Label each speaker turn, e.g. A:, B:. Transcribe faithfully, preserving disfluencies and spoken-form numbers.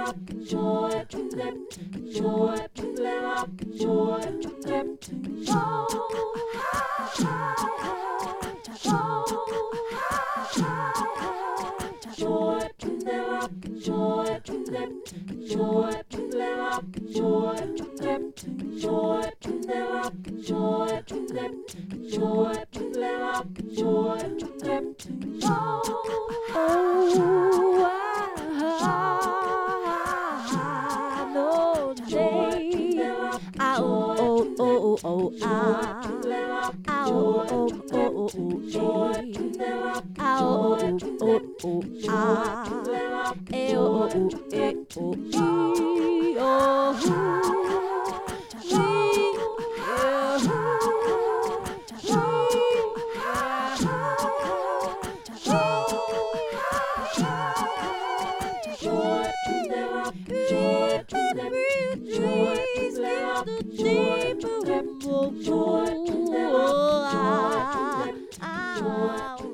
A: rock and joy to them, joy to them, rock and joy to them. Oh, joy to them, rock and joy to them, joy to them, rock and joy to them, joy to them, rock and joy to them, joy to them, rock and joy to them. Oh, oh, I know today. Oh, oh, oh, oh, ah. Oh, oh, oh, oh, oh, eh. Oh, oh, oh, oh, ah. Eh, oh, oh, eh, oh, ee, oh. Joy to the rock, joy to the breeze, breeze, lift the deep, joy to the rock, joy to the rock, joy to the rock.